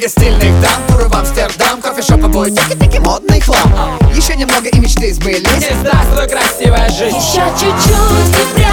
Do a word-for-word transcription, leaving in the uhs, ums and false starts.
Много стильных дам, туры в Амстердам, кофешоп, обои, тики-тики, модный хлам. Еще немного и мечты сбылись. Не здравствуй, красивая жизнь. Еще чуть-чуть и прям